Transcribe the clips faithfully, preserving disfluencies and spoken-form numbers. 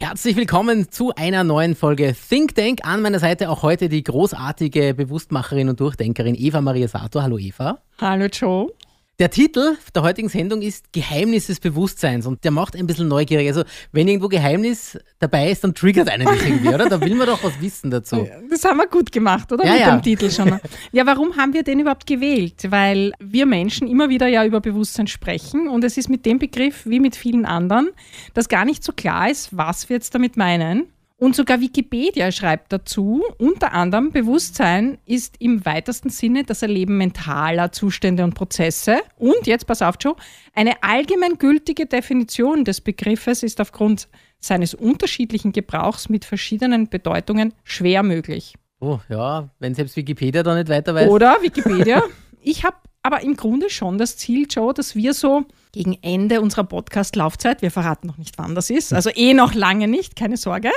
Herzlich willkommen zu einer neuen Folge Think Tank. An meiner Seite auch heute die großartige Bewusstmacherin und Durchdenkerin Eva Maria Sator. Hallo Eva. Hallo Joe. Der Titel der heutigen Sendung ist Geheimnis des Bewusstseins und der macht ein bisschen neugierig. Also wenn irgendwo Geheimnis dabei ist, dann triggert einen das irgendwie, oder? Da will man doch was wissen dazu. Das haben wir gut gemacht, oder? Ja, Mit ja. dem Titel schon. Ja, warum haben wir den überhaupt gewählt? Weil wir Menschen immer wieder ja über Bewusstsein sprechen und es ist mit dem Begriff, wie mit vielen anderen, dass gar nicht so klar ist, was wir jetzt damit meinen. Und sogar Wikipedia schreibt dazu, unter anderem, Bewusstsein ist im weitesten Sinne das Erleben mentaler Zustände und Prozesse. Und jetzt, pass auf, Joe, eine allgemeingültige Definition des Begriffes ist aufgrund seines unterschiedlichen Gebrauchs mit verschiedenen Bedeutungen schwer möglich. Oh ja, wenn selbst Wikipedia da nicht weiter weiß. Oder Wikipedia. Ich habe aber im Grunde schon das Ziel, Joe, dass wir so gegen Ende unserer Podcast-Laufzeit, wir verraten noch nicht, wann das ist, also eh noch lange nicht, keine Sorge,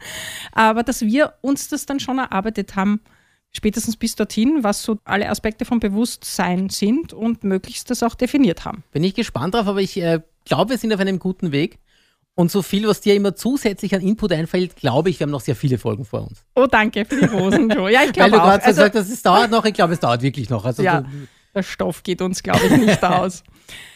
aber dass wir uns das dann schon erarbeitet haben, spätestens bis dorthin, was so alle Aspekte vom Bewusstsein sind und möglichst das auch definiert haben. Bin ich gespannt drauf, aber ich äh, glaube, wir sind auf einem guten Weg. Und so viel, was dir immer zusätzlich an Input einfällt, glaube ich, wir haben noch sehr viele Folgen vor uns. Oh, danke für die Rosen, Joe. Ja, ich Weil glaube du auch. gerade Also, gesagt hast, es dauert noch, ich glaube, es dauert wirklich noch. Also ja, du, der Stoff geht uns, glaube ich, nicht aus.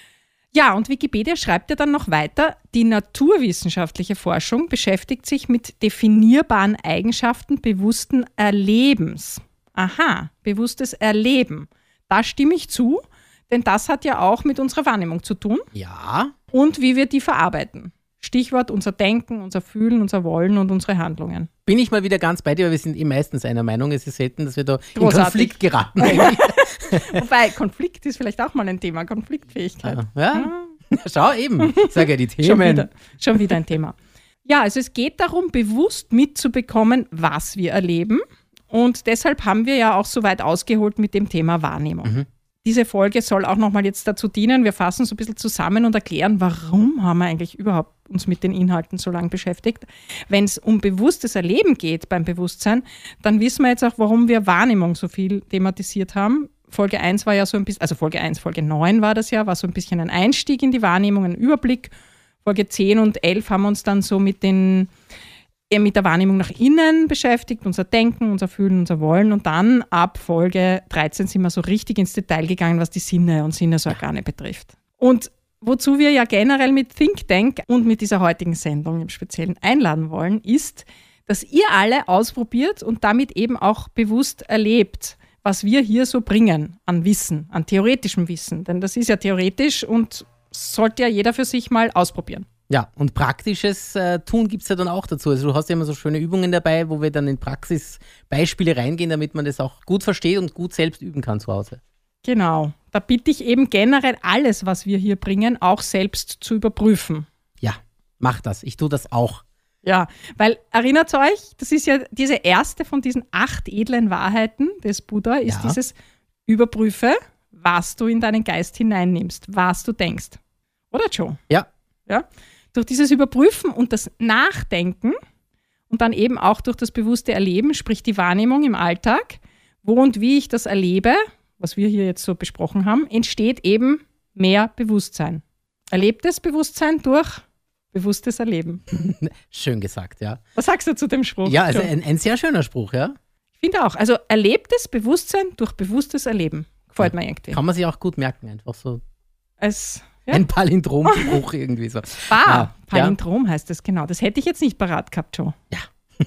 Ja, und Wikipedia schreibt ja dann noch weiter, die naturwissenschaftliche Forschung beschäftigt sich mit definierbaren Eigenschaften bewussten Erlebens. Aha, bewusstes Erleben. Da stimme ich zu, denn das hat ja auch mit unserer Wahrnehmung zu tun ja, und wie wir die verarbeiten. Stichwort unser Denken, unser Fühlen, unser Wollen und unsere Handlungen. bin ich mal wieder ganz bei dir, weil wir sind eh meistens einer Meinung. Es ist selten, dass wir da in Großartig. Konflikt geraten. Eigentlich. Wobei, Konflikt ist vielleicht auch mal ein Thema, Konfliktfähigkeit. Ja, schau eben. Ich sage ja die Schon Themen. wieder, schon wieder ein Thema. Ja, also es geht darum, bewusst mitzubekommen, was wir erleben. Und deshalb haben wir ja auch so weit ausgeholt mit dem Thema Wahrnehmung. Mhm. Diese Folge soll auch nochmal jetzt dazu dienen, wir fassen so ein bisschen zusammen und erklären, warum haben wir eigentlich überhaupt uns mit den Inhalten so lange beschäftigt. Wenn es um bewusstes Erleben geht beim Bewusstsein, dann wissen wir jetzt auch, warum wir Wahrnehmung so viel thematisiert haben. Folge eins war ja so ein bisschen, also Folge eins, Folge neun war das ja, war so ein bisschen ein Einstieg in die Wahrnehmung, ein Überblick. Folge zehn und elf haben wir uns dann so mit den mit der Wahrnehmung nach innen beschäftigt, unser Denken, unser Fühlen, unser Wollen. Und dann ab Folge dreizehn sind wir so richtig ins Detail gegangen, was die Sinne und Sinnesorgane betrifft. Und wozu wir ja generell mit Think Tank und mit dieser heutigen Sendung im Speziellen einladen wollen, ist, dass ihr alle ausprobiert und damit eben auch bewusst erlebt, was wir hier so bringen an Wissen, an theoretischem Wissen. Denn das ist ja theoretisch und sollte ja jeder für sich mal ausprobieren. Ja, und praktisches äh, Tun gibt es ja dann auch dazu. Also du hast ja immer so schöne Übungen dabei, wo wir dann in Praxisbeispiele reingehen, damit man das auch gut versteht und gut selbst üben kann zu Hause. Genau. Da bitte ich eben generell alles, was wir hier bringen, auch selbst zu überprüfen. Ja, mach das. Ich tue das auch. Ja, weil erinnert euch, das ist ja diese erste von diesen acht edlen Wahrheiten des Buddha, ist Ja. dieses Überprüfe, was du in deinen Geist hineinnimmst, was du denkst. Oder Joe? Ja. Ja? Durch dieses Überprüfen und das Nachdenken und dann eben auch durch das bewusste Erleben, sprich die Wahrnehmung im Alltag, wo und wie ich das erlebe, was wir hier jetzt so besprochen haben, entsteht eben mehr Bewusstsein. Erlebtes Bewusstsein durch bewusstes Erleben. Schön gesagt, ja. Was sagst du zu dem Spruch? Ja, also Joe? ein, ein sehr schöner Spruch, ja. Ich finde auch. Also erlebtes Bewusstsein durch bewusstes Erleben. Gefällt mir irgendwie. Kann man sich auch gut merken, einfach so Es, ja. ein Palindromspruch irgendwie so. Ah, Ah, Palindrom heißt das, genau. Das hätte ich jetzt nicht parat gehabt, Joe. Ja.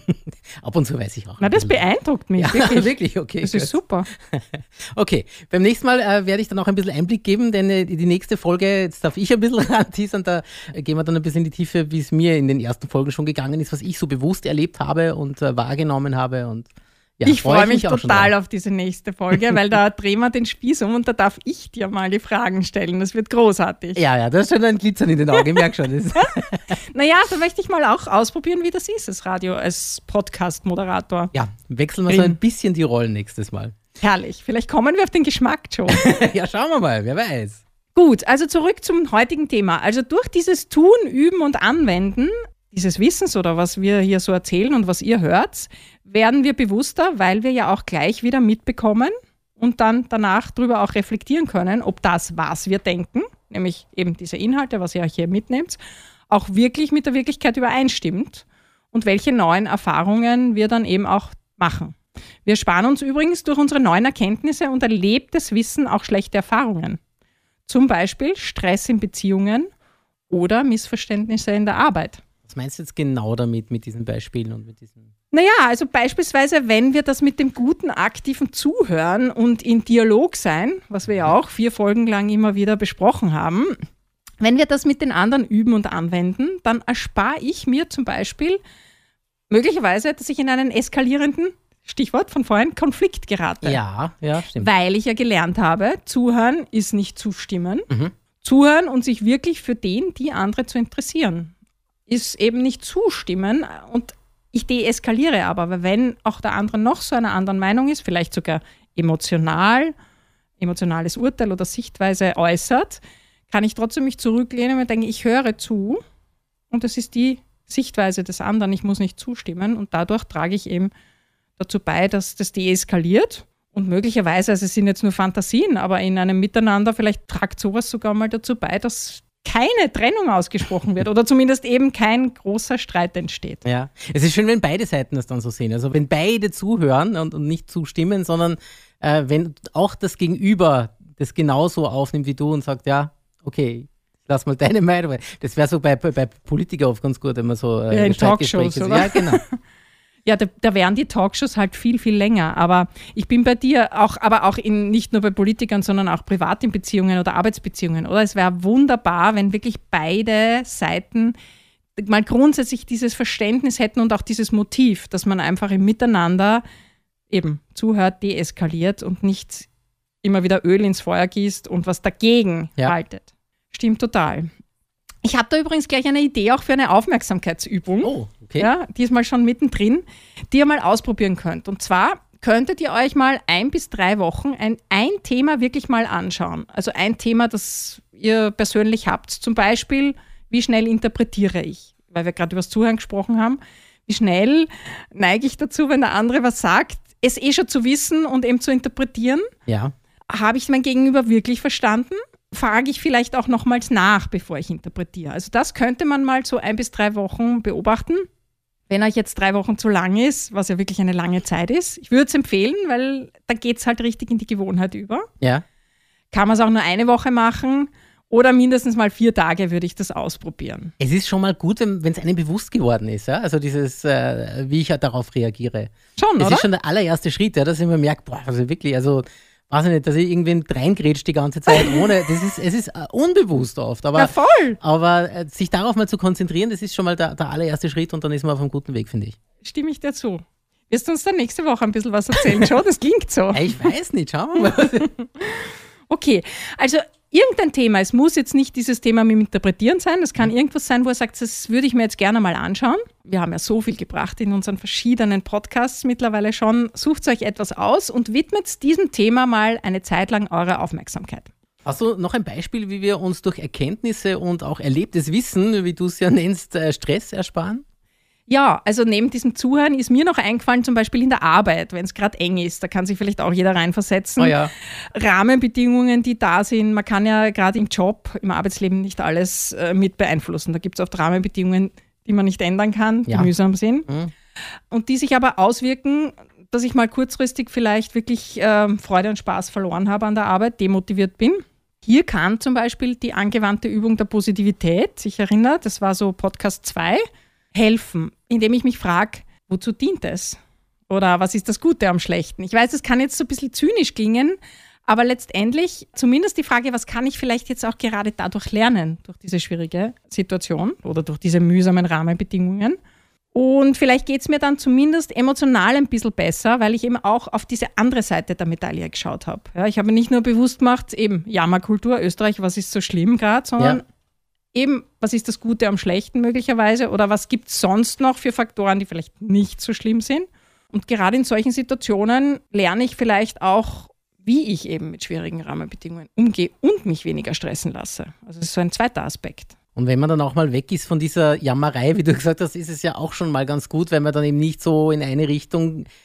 Ab und zu weiß ich auch. Na, ein das bisschen. beeindruckt mich. Ja, wirklich. wirklich, okay. Das ist gut. super. Okay, beim nächsten Mal äh, werde ich dann auch ein bisschen Einblick geben, denn äh, die nächste Folge, jetzt darf ich ein bisschen anteasern, da äh, gehen wir dann ein bisschen in die Tiefe, wie es mir in den ersten Folgen schon gegangen ist, was ich so bewusst erlebt habe und äh, wahrgenommen habe. Und ja, ich freue mich auch schon total drauf. auf diese nächste Folge, weil da drehen wir den Spieß um und da darf ich dir mal die Fragen stellen. Das wird großartig. Ja, ja, das ist schon ein Glitzern in den Augen, ich merke schon. Das Naja, da möchte ich mal auch ausprobieren, wie das ist, als Radio, als Podcast-Moderator. ja, wechseln wir so ein bisschen die Rollen nächstes Mal. Herrlich. Vielleicht kommen wir auf den Geschmack, Joe. Ja, schauen wir mal, wer weiß. Gut, also zurück zum heutigen Thema. Also durch dieses Tun, Üben und Anwenden dieses Wissens oder was wir hier so erzählen und was ihr hört, werden wir bewusster, weil wir ja auch gleich wieder mitbekommen und dann danach drüber auch reflektieren können, ob das, was wir denken, nämlich eben diese Inhalte, was ihr euch hier mitnehmt, auch wirklich mit der Wirklichkeit übereinstimmt. und welche neuen Erfahrungen wir dann eben auch machen. Wir sparen uns übrigens durch unsere neuen Erkenntnisse und erlebtes Wissen auch schlechte Erfahrungen. Zum Beispiel Stress in Beziehungen oder Missverständnisse in der Arbeit. Was meinst du jetzt genau damit, mit diesen Beispielen und mit diesen... Naja, also beispielsweise, wenn wir das mit dem guten, aktiven Zuhören und in Dialog sein, was wir ja auch vier Folgen lang immer wieder besprochen haben, wenn wir das mit den anderen üben und anwenden, dann erspare ich mir zum Beispiel möglicherweise, dass ich in einen eskalierenden, Stichwort von vorhin, Konflikt gerate. Ja, ja, stimmt. Weil ich ja gelernt habe, zuhören ist nicht zustimmen. Mhm. Zuhören und sich wirklich für den, die andere zu interessieren, ist eben nicht zustimmen und ich deeskaliere aber, weil wenn auch der andere noch so einer anderen Meinung ist, vielleicht sogar emotional, emotionales Urteil oder Sichtweise äußert, kann ich trotzdem mich zurücklehnen und denke, ich höre zu und das ist die Sichtweise des anderen, ich muss nicht zustimmen und dadurch trage ich eben dazu bei, dass das deeskaliert und möglicherweise, also es sind jetzt nur Fantasien, aber in einem Miteinander vielleicht tragt sowas sogar mal dazu bei, dass keine Trennung ausgesprochen wird oder zumindest eben kein großer Streit entsteht. Ja, es ist schön, wenn beide Seiten das dann so sehen. Also wenn beide zuhören und, und nicht zustimmen, sondern äh, wenn auch das Gegenüber das genauso aufnimmt wie du und sagt, ja, okay, lass mal deine Meinung. Das wäre so bei, bei, bei Politikern oft ganz gut, wenn man so äh, ja, in Talkshows, oder? Ja, genau. Ja, da, da wären die Talkshows halt viel, viel länger. Aber ich bin bei dir auch, aber auch in, nicht nur bei Politikern, sondern auch privat in Beziehungen oder Arbeitsbeziehungen. Oder es wäre wunderbar, wenn wirklich beide Seiten mal grundsätzlich dieses Verständnis hätten und auch dieses Motiv, dass man einfach im Miteinander eben zuhört, deeskaliert und nicht immer wieder Öl ins Feuer gießt und was dagegen ja. haltet. Stimmt total. Ich habe da übrigens gleich eine Idee auch für eine Aufmerksamkeitsübung. Oh, okay. Ja, die ist mal schon mittendrin, die ihr mal ausprobieren könnt. Und zwar könntet ihr euch mal ein bis drei Wochen ein, ein Thema wirklich mal anschauen. Also ein Thema, das ihr persönlich habt. Zum Beispiel, wie schnell interpretiere ich? Weil wir gerade über das Zuhören gesprochen haben. Wie schnell neige ich dazu, wenn der andere was sagt, es eh schon zu wissen und eben zu interpretieren? Ja. Habe ich mein Gegenüber wirklich verstanden? Frage ich vielleicht auch nochmals nach, bevor ich interpretiere. Also das könnte man mal so ein bis drei Wochen beobachten. Wenn euch jetzt drei Wochen zu lang ist, was ja wirklich eine lange Zeit ist, ich würde es empfehlen, weil da geht es halt richtig in die Gewohnheit über. Ja. Kann man es auch nur eine Woche machen oder mindestens mal vier Tage würde ich das ausprobieren. Es ist schon mal gut, wenn es einem bewusst geworden ist, ja? Also dieses, äh, wie ich ja darauf reagiere. Schon, das oder? ist schon der allererste Schritt, ja, dass ich mir merke, boah, also wirklich, also weiß ich nicht, dass ich irgendwen reingrätscht die ganze Zeit ohne, das ist, es ist äh, unbewusst oft, aber, ja, voll. aber äh, sich darauf mal zu konzentrieren, das ist schon mal der, der allererste Schritt und dann ist man auf einem guten Weg, finde ich. Stimme ich dir zu. Wirst du uns dann nächste Woche ein bisschen was erzählen? Schon, das klingt so. Ich weiß nicht, schauen wir mal. Okay, also irgendein Thema, es muss jetzt nicht dieses Thema mit dem Interpretieren sein, es kann irgendwas sein, wo er sagt, das würde ich mir jetzt gerne mal anschauen. Wir haben ja so viel gebracht in unseren verschiedenen Podcasts mittlerweile schon. Sucht euch etwas aus und widmet diesem Thema mal eine Zeit lang eure Aufmerksamkeit. Hast du noch ein Beispiel, wie wir uns durch Erkenntnisse und auch erlebtes Wissen, wie du es ja nennst, Stress ersparen? Ja, also neben diesem Zuhören ist mir noch eingefallen, zum Beispiel in der Arbeit, wenn es gerade eng ist, da kann sich vielleicht auch jeder reinversetzen. Oh ja. Rahmenbedingungen, die da sind, man kann ja gerade im Job, im Arbeitsleben nicht alles äh, mit beeinflussen. Da gibt es oft Rahmenbedingungen, die man nicht ändern kann, die ja. mühsam sind. Mhm. Und die sich aber auswirken, dass ich mal kurzfristig vielleicht wirklich äh, Freude und Spaß verloren habe an der Arbeit, demotiviert bin. Hier kann zum Beispiel die angewandte Übung der Positivität, ich erinnere, das war so Podcast zwei, helfen, indem ich mich frage, wozu dient es? Oder was ist das Gute am Schlechten? Ich weiß, es kann jetzt so ein bisschen zynisch klingen, aber letztendlich zumindest die Frage, was kann ich vielleicht jetzt auch gerade dadurch lernen, durch diese schwierige Situation oder durch diese mühsamen Rahmenbedingungen. Und vielleicht geht es mir dann zumindest emotional ein bisschen besser, weil ich eben auch auf diese andere Seite der Medaille geschaut habe. Ja, ich habe mir nicht nur bewusst gemacht, eben Jammerkultur, Österreich, was ist so schlimm gerade, sondern ja. eben, was ist das Gute am Schlechten möglicherweise oder was gibt es sonst noch für Faktoren, die vielleicht nicht so schlimm sind. Und gerade in solchen Situationen lerne ich vielleicht auch, wie ich eben mit schwierigen Rahmenbedingungen umgehe und mich weniger stressen lasse. Also das ist so ein zweiter Aspekt. Und wenn man dann auch mal weg ist von dieser Jammerei, wie du gesagt hast, ist es ja auch schon mal ganz gut, wenn man dann eben nicht so in eine Richtung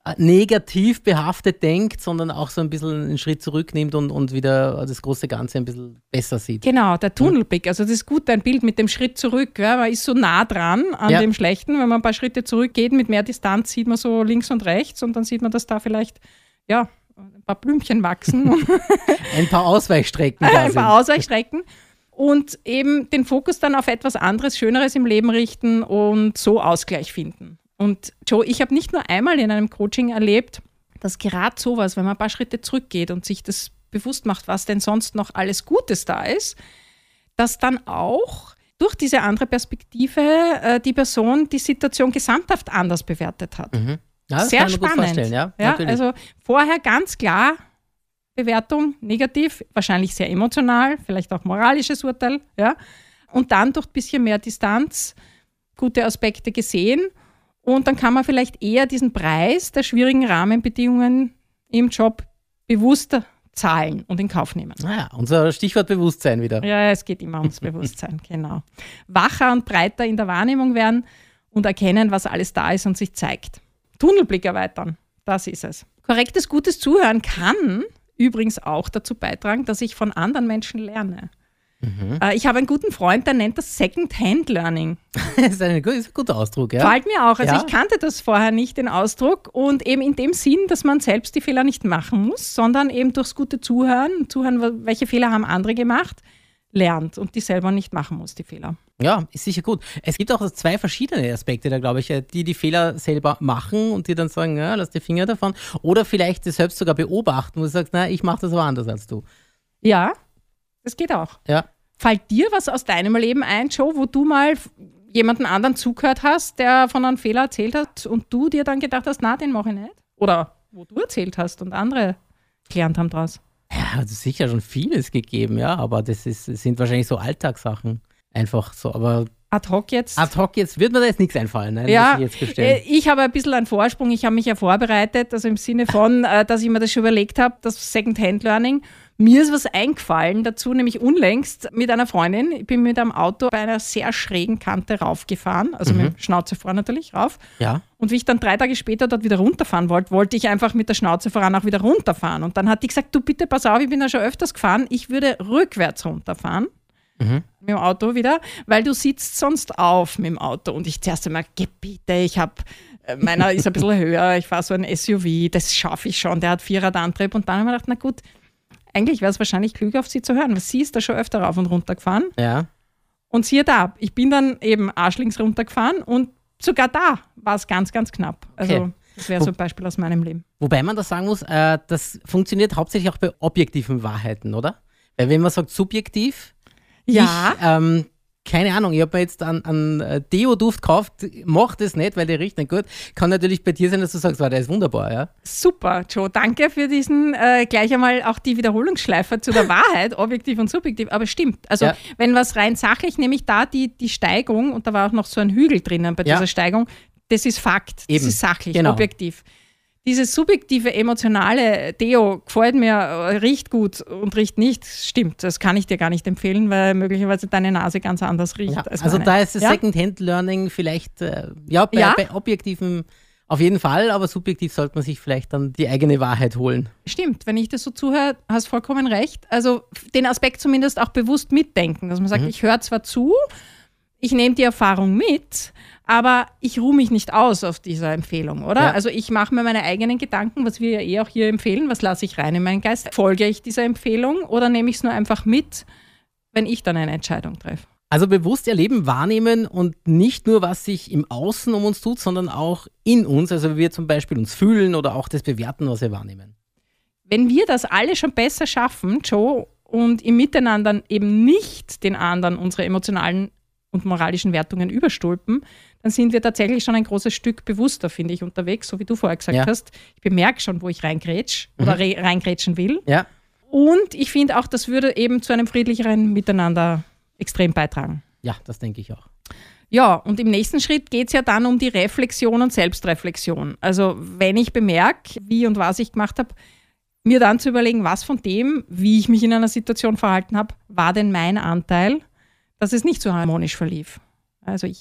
negativ behaftet denkt, sondern auch so ein bisschen einen Schritt zurücknimmt und, und wieder das große Ganze ein bisschen besser sieht. Genau, der Tunnelblick. Also das ist gut, ein Bild mit dem Schritt zurück. Ja, man ist so nah dran an ja. dem Schlechten. Wenn man ein paar Schritte zurückgeht, mit mehr Distanz sieht man so links und rechts und dann sieht man, dass da vielleicht ja, ein paar Blümchen wachsen. ein paar Ausweichstrecken. ein paar Ausweichstrecken. Und eben den Fokus dann auf etwas anderes, Schöneres im Leben richten und so Ausgleich finden. Und Joe, ich habe nicht nur einmal in einem Coaching erlebt, dass gerade sowas, wenn man ein paar Schritte zurückgeht und sich das bewusst macht, was denn sonst noch alles Gutes da ist, dass dann auch durch diese andere Perspektive äh, die Person die Situation gesamthaft anders bewertet hat. Mhm. Ja, das sehr kann ich mir gut spannend. vorstellen, ja, ja, also vorher ganz klar Bewertung negativ, wahrscheinlich sehr emotional, vielleicht auch moralisches Urteil, ja, und dann durch ein bisschen mehr Distanz gute Aspekte gesehen. Und dann kann man vielleicht eher diesen Preis der schwierigen Rahmenbedingungen im Job bewusster zahlen und in Kauf nehmen. Naja, unser Stichwort Bewusstsein wieder. Ja, es geht immer ums Bewusstsein, genau. Wacher und breiter in der Wahrnehmung werden und erkennen, was alles da ist und sich zeigt. Tunnelblick erweitern, das ist es. Korrektes, gutes Zuhören kann übrigens auch dazu beitragen, dass ich von anderen Menschen lerne. Mhm. Ich habe einen guten Freund, der nennt das Second-Hand-Learning. Das ist ein, ist ein guter Ausdruck, ja. Gefällt mir auch. Also ja. ich kannte das vorher nicht, den Ausdruck. Und eben in dem Sinn, dass man selbst die Fehler nicht machen muss, sondern eben durchs gute Zuhören, zuhören, welche Fehler haben andere gemacht, lernt und die selber nicht machen muss, die Fehler. Ja, ist sicher gut. Es gibt auch zwei verschiedene Aspekte da, glaube ich, die die Fehler selber machen und die dann sagen, ja, lass die Finger davon. Oder vielleicht das selbst sogar beobachten, wo du sagst, na, ich mache das aber anders als du. Ja, das geht auch. Ja. Fällt dir was aus deinem Leben ein, Joe, wo du mal jemanden anderen zugehört hast, der von einem Fehler erzählt hat und du dir dann gedacht hast, na, den mache ich nicht? Oder wo du erzählt hast und andere gelernt haben draus? Ja, es ist sicher schon vieles gegeben, ja, aber das, ist, das sind wahrscheinlich so Alltagssachen. Einfach so, aber ad hoc jetzt? Ad hoc jetzt wird mir da jetzt nichts einfallen, nein, ja, muss ich jetzt gestehen. Ich habe ein bisschen einen Vorsprung, ich habe mich ja vorbereitet, also im Sinne von, dass ich mir das schon überlegt habe, das Second-Hand-Learning. Mir ist was eingefallen dazu, nämlich unlängst mit einer Freundin. Ich bin mit einem Auto bei einer sehr schrägen Kante raufgefahren, also mhm. mit Schnauze vor natürlich rauf. Ja. Und wie ich dann drei Tage später dort wieder runterfahren wollte, wollte ich einfach mit der Schnauze voran auch wieder runterfahren. Und dann hat die gesagt, du bitte pass auf, ich bin ja schon öfters gefahren, ich würde rückwärts runterfahren. Mhm. Mit dem Auto wieder, weil du sitzt sonst auf mit dem Auto. Und ich zuerst einmal, bitte, ich habe, meiner ist ein bisschen höher, ich fahre so ein S U V, das schaffe ich schon, der hat Vierradantrieb. Und dann habe ich mir gedacht, na gut, eigentlich wäre es wahrscheinlich klüger, auf sie zu hören, weil sie ist da schon öfter rauf und runter gefahren. Ja. Und siehe da, ich bin dann eben arschlinks runtergefahren und sogar da war es ganz, ganz knapp. Also okay. Das wäre so ein Beispiel aus meinem Leben. Wobei man da sagen muss, äh, das funktioniert hauptsächlich auch bei objektiven Wahrheiten, oder? Weil wenn man sagt subjektiv, ja. ich, ähm, keine Ahnung, ich habe mir jetzt einen, einen Deo-Duft gekauft, mach das nicht, weil der riecht nicht gut. Kann natürlich bei dir sein, dass du sagst, wow, der ist wunderbar, ja? Super, Joe, danke für diesen, äh, gleich einmal auch die Wiederholungsschleife zu der Wahrheit, objektiv und subjektiv, aber stimmt. Also ja. Wenn was rein sachlich, nämlich da die, die Steigung, und da war auch noch so ein Hügel drinnen bei ja. dieser Steigung, das ist Fakt, Eben. Das ist sachlich, genau. objektiv. Dieses subjektive, emotionale Deo gefällt mir, riecht gut und riecht nicht, stimmt. Das kann ich dir gar nicht empfehlen, weil möglicherweise deine Nase ganz anders riecht. Ja, als also meine. da ist das ja? Second-Hand-Learning vielleicht, äh, ja, bei, ja, bei objektiven auf jeden Fall, aber subjektiv sollte man sich vielleicht dann die eigene Wahrheit holen. Stimmt, wenn ich das so zuhöre, hast vollkommen recht. Also den Aspekt zumindest auch bewusst mitdenken, dass man sagt, mhm. ich höre zwar zu, ich nehme die Erfahrung mit, aber ich ruhe mich nicht aus auf dieser Empfehlung, oder? Ja. Also ich mache mir meine eigenen Gedanken, was wir ja eh auch hier empfehlen, was lasse ich rein in meinen Geist? Folge ich dieser Empfehlung oder nehme ich es nur einfach mit, wenn ich dann eine Entscheidung treffe? Also bewusst erleben, wahrnehmen und nicht nur, was sich im Außen um uns tut, sondern auch in uns, also wie wir zum Beispiel uns fühlen oder auch das bewerten, was wir wahrnehmen. Wenn wir das alle schon besser schaffen, Joe, und im Miteinander eben nicht den anderen unsere emotionalen und moralischen Wertungen überstülpen, dann sind wir tatsächlich schon ein großes Stück bewusster, finde ich, unterwegs, so wie du vorher gesagt ja. hast. Ich bemerke schon, wo ich reingrätsch mhm. oder re- reingrätschen will. Ja. Und ich finde auch, das würde eben zu einem friedlicheren Miteinander extrem beitragen. Ja, das denke ich auch. Ja, und im nächsten Schritt geht es ja dann um die Reflexion und Selbstreflexion. Also wenn ich bemerke, wie und was ich gemacht habe, mir dann zu überlegen, was von dem, wie ich mich in einer Situation verhalten habe, war denn mein Anteil, dass es nicht so harmonisch verlief. Also ich, ich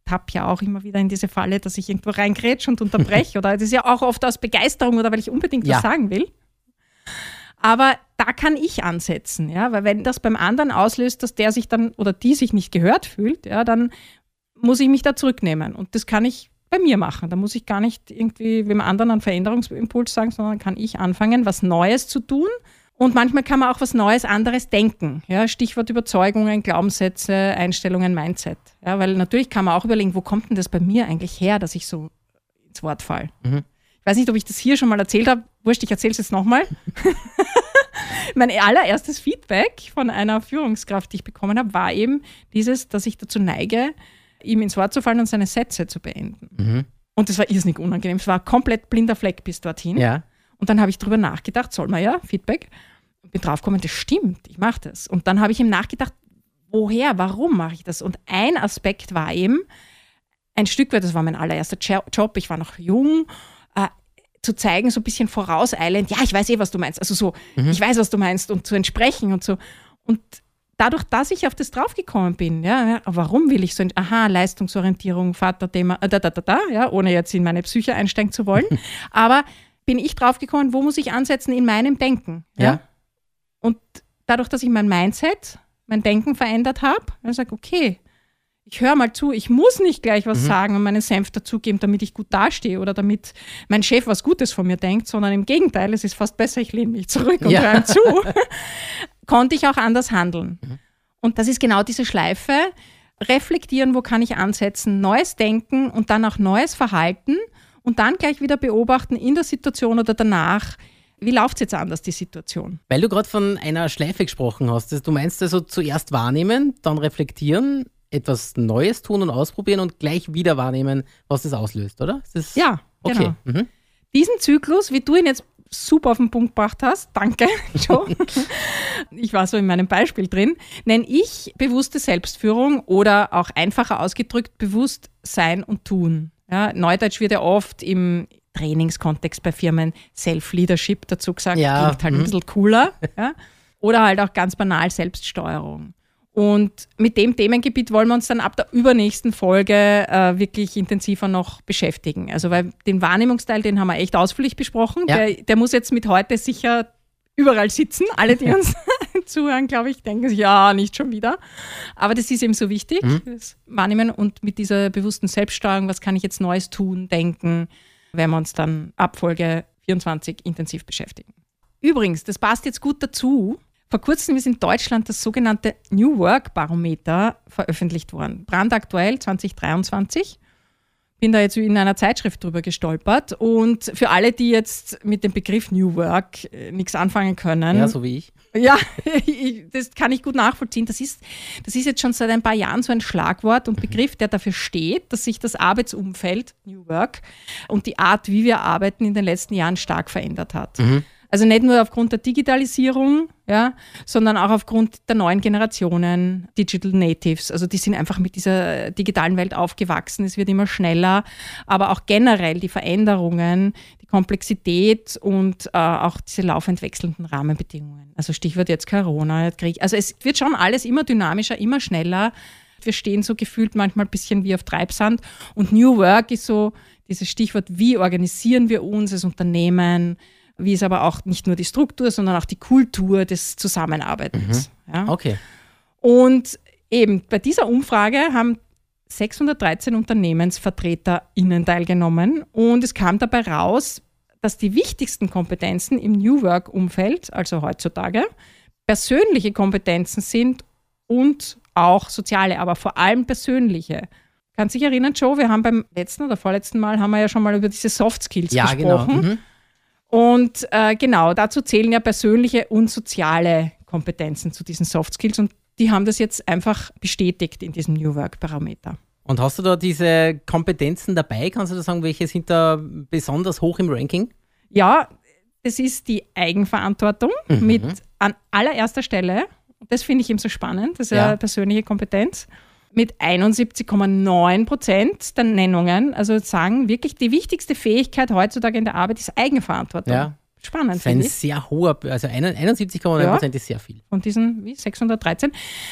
tappe ja auch immer wieder in diese Falle, dass ich irgendwo reingrätsche und unterbreche. Oder das ist ja auch oft aus Begeisterung oder weil ich unbedingt ja. was sagen will. Aber da kann ich ansetzen, ja, weil wenn das beim anderen auslöst, dass der sich dann oder die sich nicht gehört fühlt, ja, dann muss ich mich da zurücknehmen. Und das kann ich bei mir machen. Da muss ich gar nicht irgendwie dem anderen einen Veränderungsimpuls sagen, sondern kann ich anfangen, was Neues zu tun. Und manchmal kann man auch was Neues, anderes denken. Ja, Stichwort Überzeugungen, Glaubenssätze, Einstellungen, Mindset. Ja, weil natürlich kann man auch überlegen, wo kommt denn das bei mir eigentlich her, dass ich so ins Wort falle. Mhm. Ich weiß nicht, ob ich das hier schon mal erzählt habe. Wurscht, ich erzähle es jetzt nochmal. Mein allererstes Feedback von einer Führungskraft, die ich bekommen habe, war eben dieses, dass ich dazu neige, ihm ins Wort zu fallen und seine Sätze zu beenden. Mhm. Und das war irrsinnig unangenehm. Es war ein komplett blinder Fleck bis dorthin. Ja. Und dann habe ich drüber nachgedacht, soll man ja, Feedback, und bin draufgekommen, das stimmt, ich mache das. Und dann habe ich ihm nachgedacht, woher, warum mache ich das? Und ein Aspekt war eben, ein Stück weit, das war mein allererster Job, ich war noch jung, äh, zu zeigen, so ein bisschen vorauseilend, ja, ich weiß eh, was du meinst, also so, mhm. ich weiß, was du meinst und zu entsprechen und so. Und dadurch, dass ich auf das draufgekommen bin, ja, ja warum will ich so, aha, Leistungsorientierung, Vaterthema, äh, da, da, da, da, ja, ohne jetzt in meine Psyche einsteigen zu wollen, aber bin ich draufgekommen, wo muss ich ansetzen in meinem Denken. Ja? ja. Und dadurch, dass ich mein Mindset, mein Denken verändert habe, ich sage, okay, ich höre mal zu, ich muss nicht gleich was mhm. sagen und meinen Senf dazugeben, damit ich gut dastehe oder damit mein Chef was Gutes von mir denkt, sondern im Gegenteil, es ist fast besser, ich lehne mich zurück und ja. höre ihm zu, konnte ich auch anders handeln. Mhm. Und das ist genau diese Schleife, reflektieren, wo kann ich ansetzen, neues Denken und dann auch neues Verhalten und dann gleich wieder beobachten in der Situation oder danach, wie läuft es jetzt anders, die Situation. Weil du gerade von einer Schleife gesprochen hast, du meinst also zuerst wahrnehmen, dann reflektieren, etwas Neues tun und ausprobieren und gleich wieder wahrnehmen, was das auslöst, oder? Das ja, okay. genau. Mhm. Diesen Zyklus, wie du ihn jetzt super auf den Punkt gebracht hast, danke, Joe. Ich war so in meinem Beispiel drin, nenne ich bewusste Selbstführung oder auch einfacher ausgedrückt bewusst sein und tun. Ja, Neudeutsch wird ja oft im Trainingskontext bei Firmen Self-Leadership dazu gesagt, ja. klingt halt mhm. ein bisschen cooler. Ja? Oder halt auch ganz banal Selbststeuerung. Und mit dem Themengebiet wollen wir uns dann ab der übernächsten Folge äh, wirklich intensiver noch beschäftigen. Also weil den Wahrnehmungsteil, den haben wir echt ausführlich besprochen. Ja. Der, der muss jetzt mit heute sicher überall sitzen. Alle, die uns zuhören, glaube ich, denken sich, ja, nicht schon wieder. Aber das ist eben so wichtig, mhm. das Wahrnehmen und mit dieser bewussten Selbststeuerung, was kann ich jetzt Neues tun, denken, werden wir uns dann ab Folge vierundzwanzig intensiv beschäftigen. Übrigens, das passt jetzt gut dazu. Vor kurzem ist in Deutschland das sogenannte New Work Barometer veröffentlicht worden. Brandaktuell zwanzig dreiundzwanzig. Bin da jetzt in einer Zeitschrift drüber gestolpert. Und für alle, die jetzt mit dem Begriff New Work äh, nichts anfangen können. Ja, so wie ich. Ja, das kann ich gut nachvollziehen. Das ist, das ist jetzt schon seit ein paar Jahren so ein Schlagwort und Begriff, der dafür steht, dass sich das Arbeitsumfeld, New Work, und die Art, wie wir arbeiten, in den letzten Jahren stark verändert hat. Mhm. Also nicht nur aufgrund der Digitalisierung, ja, sondern auch aufgrund der neuen Generationen, Digital Natives. Also die sind einfach mit dieser digitalen Welt aufgewachsen. Es wird immer schneller, aber auch generell die Veränderungen, die Komplexität und äh, auch diese laufend wechselnden Rahmenbedingungen. Also Stichwort jetzt Corona, Krieg. Also es wird schon alles immer dynamischer, immer schneller. Wir stehen so gefühlt manchmal ein bisschen wie auf Treibsand. Und New Work ist so dieses Stichwort, wie organisieren wir uns als Unternehmen, wie ist aber auch nicht nur die Struktur, sondern auch die Kultur des Zusammenarbeitens. Mhm. Ja? Okay. Und eben bei dieser Umfrage haben sechshundertdreizehn UnternehmensvertreterInnen teilgenommen und es kam dabei raus, dass die wichtigsten Kompetenzen im New Work-Umfeld, also heutzutage, persönliche Kompetenzen sind und auch soziale, aber vor allem persönliche. Kannst du dich erinnern, Joe, wir haben beim letzten oder vorletzten Mal haben wir ja schon mal über diese Soft Skills ja, gesprochen. Genau. Mhm. Und äh, genau, dazu zählen ja persönliche und soziale Kompetenzen zu diesen Soft Skills und die haben das jetzt einfach bestätigt in diesem New Work Barometer. Und hast du da diese Kompetenzen dabei? Kannst du da sagen, welche sind da besonders hoch im Ranking? Ja, das ist die Eigenverantwortung mhm. mit an allererster Stelle. Das finde ich eben so spannend, das ist ja eine persönliche Kompetenz. Mit einundsiebzig Komma neun Prozent der Nennungen, also sagen wirklich, die wichtigste Fähigkeit heutzutage in der Arbeit ist Eigenverantwortung. Ja, Spannend. Das ist ein sehr hoher, also einundsiebzig Komma neun Prozent ja, ist sehr viel. Von diesen wie sechshundertdreizehn.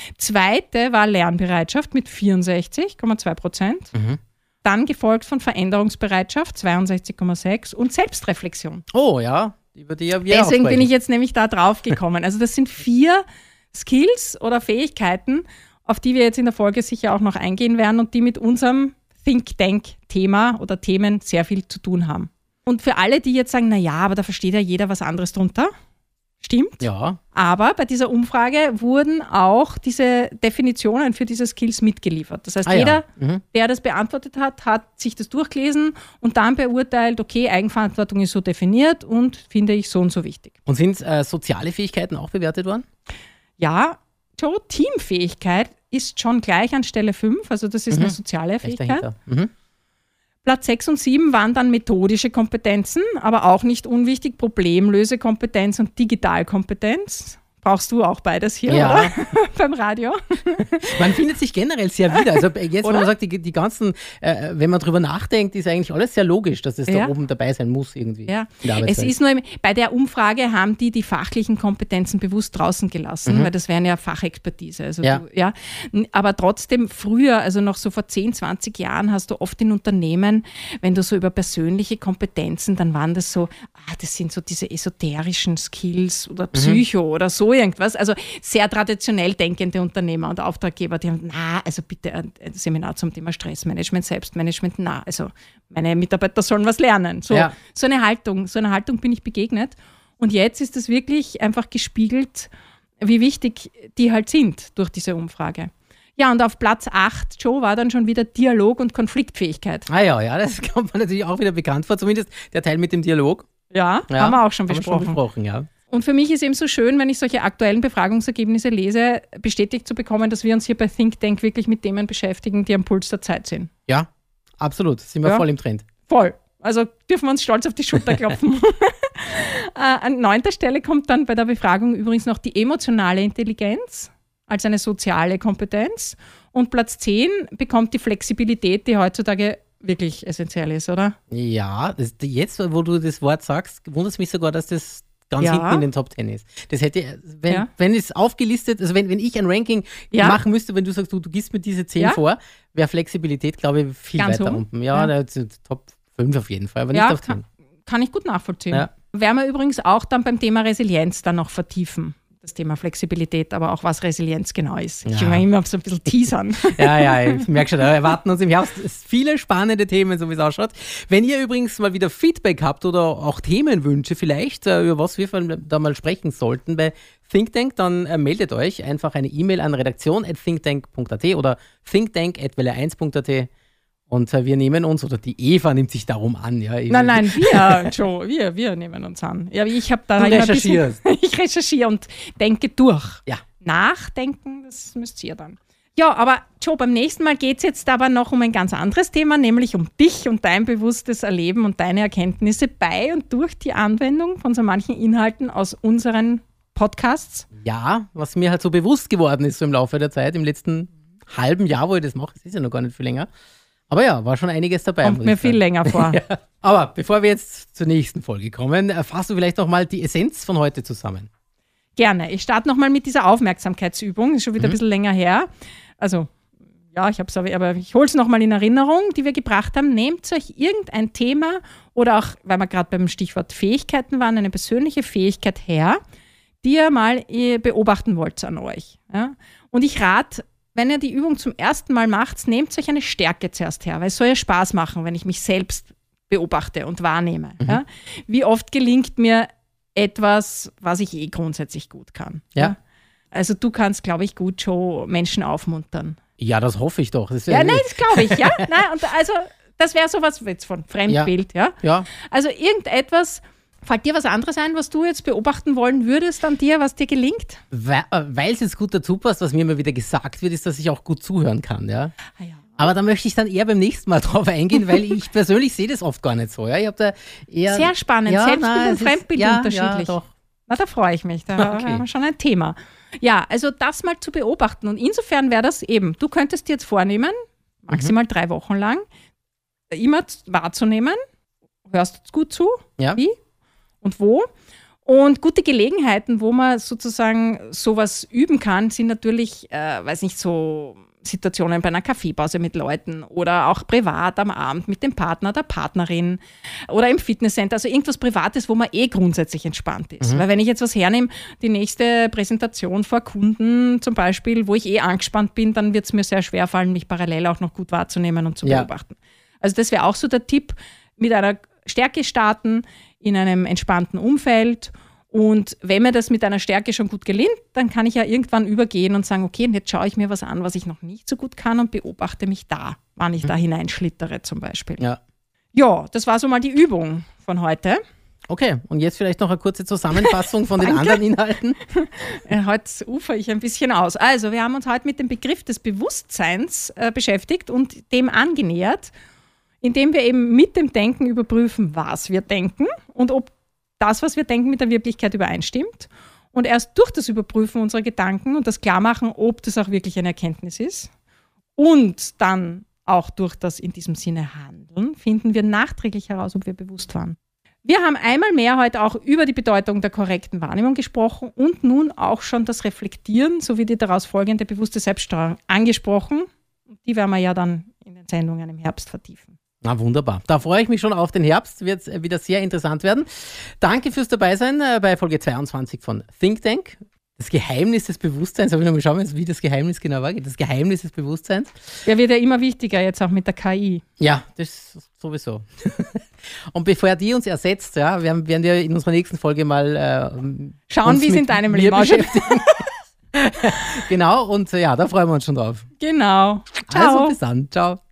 Zweite war Lernbereitschaft mit vierundsechzig Komma zwei Prozent. Mhm. Dann gefolgt von Veränderungsbereitschaft zweiundsechzig Komma sechs und Selbstreflexion. Oh ja, über die ja wir Deswegen bin ich jetzt nämlich da drauf gekommen. Also das sind vier Skills oder Fähigkeiten, auf die wir jetzt in der Folge sicher auch noch eingehen werden und die mit unserem Think-Tank-Thema oder Themen sehr viel zu tun haben. Und für alle, die jetzt sagen, naja, aber da versteht ja jeder was anderes drunter. Stimmt. Ja. Aber bei dieser Umfrage wurden auch diese Definitionen für diese Skills mitgeliefert. Das heißt, ah, jeder, ja. mhm. der das beantwortet hat, hat sich das durchgelesen und dann beurteilt, okay, Eigenverantwortung ist so definiert und finde ich so und so wichtig. Und sind äh, soziale Fähigkeiten auch bewertet worden? Ja, Joe, Teamfähigkeit ist schon gleich an Stelle fünf, also das ist mhm. eine soziale Fähigkeit. Mhm. Platz sechs und sieben waren dann methodische Kompetenzen, aber auch nicht unwichtig, Problemlösekompetenz und Digitalkompetenz. Brauchst du auch beides hier, ja. oder? Beim Radio. Man findet sich generell sehr wieder. Also jetzt, wenn man sagt, die, die ganzen, äh, wenn man drüber nachdenkt, ist eigentlich alles sehr logisch, dass es ja. da oben dabei sein muss irgendwie. Ja. Es ist nur, bei der Umfrage haben die die fachlichen Kompetenzen bewusst draußen gelassen, mhm. weil das wären ja Fachexpertise. Also ja. Du, ja. Aber trotzdem früher, also noch so vor zehn, zwanzig Jahren hast du oft in Unternehmen, wenn du so über persönliche Kompetenzen, dann waren das so, ah, das sind so diese esoterischen Skills oder Psycho mhm. oder so irgendwas. Also sehr traditionell denkende Unternehmer und Auftraggeber, die haben, na, also bitte ein Seminar zum Thema Stressmanagement, Selbstmanagement, na, also meine Mitarbeiter sollen was lernen. So, ja. so eine Haltung, so eine Haltung bin ich begegnet. Und jetzt ist es wirklich einfach gespiegelt, wie wichtig die halt sind durch diese Umfrage. Ja, und auf Platz acht, Joe, war dann schon wieder Dialog und Konfliktfähigkeit. Ah ja, ja, das kommt mir natürlich auch wieder bekannt vor, zumindest der Teil mit dem Dialog. Ja, ja haben wir auch schon haben besprochen. Wir schon besprochen, ja. Und für mich ist eben so schön, wenn ich solche aktuellen Befragungsergebnisse lese, bestätigt zu bekommen, dass wir uns hier bei Think Tank wirklich mit Themen beschäftigen, die am Puls der Zeit sind. Ja, absolut. Sind wir ja. voll im Trend. Voll. Also dürfen wir uns stolz auf die Schulter klopfen. äh, an neunter Stelle kommt dann bei der Befragung übrigens noch die emotionale Intelligenz als eine soziale Kompetenz. Und Platz zehn bekommt die Flexibilität, die heutzutage wirklich essentiell ist, oder? Ja, das, jetzt, wo du das Wort sagst, wundert es mich sogar, dass das ganz ja. hinten in den Top Ten ist. Das hätte, wenn, ja. wenn es aufgelistet, also wenn, wenn ich ein Ranking ja. machen müsste, wenn du sagst, du, du gibst mir diese zehn ja. vor, wäre Flexibilität, glaube ich, viel ganz weiter hoch. unten. Ja, ja. Top fünf auf jeden Fall, aber ja, nicht auf zehn. Kann, kann ich gut nachvollziehen. Ja. Werden wir übrigens auch dann beim Thema Resilienz dann noch vertiefen. Das Thema Flexibilität, aber auch was Resilienz genau ist. Ich ja. will immer so ein bisschen teasern. ja, ja, ich merke schon, da erwarten uns im Herbst viele spannende Themen, so wie es ausschaut. Wenn ihr übrigens mal wieder Feedback habt oder auch Themenwünsche vielleicht, über was wir da mal sprechen sollten bei Think Tank, dann äh, meldet euch einfach eine E-Mail an redaktion at thinktank punkt at oder thinktank at welle eins punkt at. Und äh, wir nehmen uns, oder die Eva nimmt sich darum an. Ja. Nein, nein, wir, Joe, wir, wir nehmen uns an. Ja, ich habe da du immer recherchierst. Ein bisschen, ich recherchiere und denke durch. Ja. Nachdenken, das müsst ihr dann. Ja, aber Joe, beim nächsten Mal geht es jetzt aber noch um ein ganz anderes Thema, nämlich um dich und dein bewusstes Erleben und deine Erkenntnisse bei und durch die Anwendung von so manchen Inhalten aus unseren Podcasts. Ja, was mir halt so bewusst geworden ist so im Laufe der Zeit, im letzten halben Jahr, wo ich das mache, es ist ja noch gar nicht viel länger. Aber ja, war schon einiges dabei. Kommt mir viel länger vor. ja. Aber bevor wir jetzt zur nächsten Folge kommen, fasst du vielleicht noch mal die Essenz von heute zusammen. Gerne. Ich starte noch mal mit dieser Aufmerksamkeitsübung. Ist schon wieder mhm. ein bisschen länger her. Also, ja, ich habe es aber ich hole es noch mal in Erinnerung, die wir gebracht haben. Nehmt euch irgendein Thema oder auch, weil wir gerade beim Stichwort Fähigkeiten waren, eine persönliche Fähigkeit her, die ihr mal beobachten wollt an euch. Ja? Und ich rate, wenn ihr die Übung zum ersten Mal macht, nehmt euch eine Stärke zuerst her, weil es soll ja Spaß machen, wenn ich mich selbst beobachte und wahrnehme. Mhm. Ja? Wie oft gelingt mir etwas, was ich eh grundsätzlich gut kann? Ja. Ja? Also du kannst, glaube ich, gut schon Menschen aufmuntern. Ja, das hoffe ich doch. Das ja, nein, das glaube ich, ja. Nein, und also das wäre sowas jetzt von Fremdbild, ja. ja. ja. Also irgendetwas. Fällt dir was anderes ein, was du jetzt beobachten wollen würdest an dir, was dir gelingt? Weil es jetzt gut dazu passt, was mir immer wieder gesagt wird, ist, dass ich auch gut zuhören kann. Ja? Ah, ja. Aber da möchte ich dann eher beim nächsten Mal drauf eingehen, weil ich persönlich sehe das oft gar nicht so. Ja? Ich hab da eher, Sehr spannend, ja, Selbstbild na, und Fremdbild ist, ja, unterschiedlich. Ja, doch. Na, da freue ich mich, da okay. haben wir schon ein Thema. Ja, also das mal zu beobachten und insofern wäre das eben, du könntest dir jetzt vornehmen, maximal mhm. drei Wochen lang, immer wahrzunehmen, hörst du gut zu, ja. wie? und wo. Und gute Gelegenheiten, wo man sozusagen sowas üben kann, sind natürlich, äh, weiß nicht, so Situationen bei einer Kaffeepause mit Leuten oder auch privat am Abend mit dem Partner, der Partnerin oder im Fitnesscenter. Also irgendwas Privates, wo man eh grundsätzlich entspannt ist. Mhm. Weil wenn ich jetzt was hernehme, die nächste Präsentation vor Kunden zum Beispiel, wo ich eh angespannt bin, dann wird es mir sehr schwer fallen, mich parallel auch noch gut wahrzunehmen und zu ja. beobachten. Also das wäre auch so der Tipp, mit einer Stärke starten, in einem entspannten Umfeld. Und wenn mir das mit einer Stärke schon gut gelingt, dann kann ich ja irgendwann übergehen und sagen, okay, und jetzt schaue ich mir was an, was ich noch nicht so gut kann und beobachte mich da, wann ich mhm. da hineinschlittere zum Beispiel. Ja. ja, das war so mal die Übung von heute. Okay, und jetzt vielleicht noch eine kurze Zusammenfassung von den anderen Inhalten. Heute ufer ich ein bisschen aus. Also, wir haben uns heute mit dem Begriff des Bewusstseins äh, beschäftigt und dem angenähert, indem wir eben mit dem Denken überprüfen, was wir denken und ob das, was wir denken, mit der Wirklichkeit übereinstimmt. Und erst durch das Überprüfen unserer Gedanken und das Klarmachen, ob das auch wirklich eine Erkenntnis ist und dann auch durch das in diesem Sinne Handeln, finden wir nachträglich heraus, ob wir bewusst waren. Wir haben einmal mehr heute auch über die Bedeutung der korrekten Wahrnehmung gesprochen und nun auch schon das Reflektieren sowie die daraus folgende bewusste Selbststeuerung angesprochen. Die werden wir ja dann in den Sendungen im Herbst vertiefen. Na wunderbar. Da freue ich mich schon auf den Herbst. Wird wieder sehr interessant werden. Danke fürs Dabeisein bei Folge zweiundzwanzig von Think Tank. Das Geheimnis des Bewusstseins. Soll ich noch mal schauen, wie das Geheimnis genau war? Das Geheimnis des Bewusstseins. Ja, wird ja immer wichtiger jetzt auch mit der K I. Ja, das sowieso. Und bevor die uns ersetzt, ja, werden, werden wir in unserer nächsten Folge mal äh, schauen, wie es in deinem Leben beschäftigen. Genau, und ja, da freuen wir uns schon drauf. Genau. Ciao. Also bis dann. Ciao.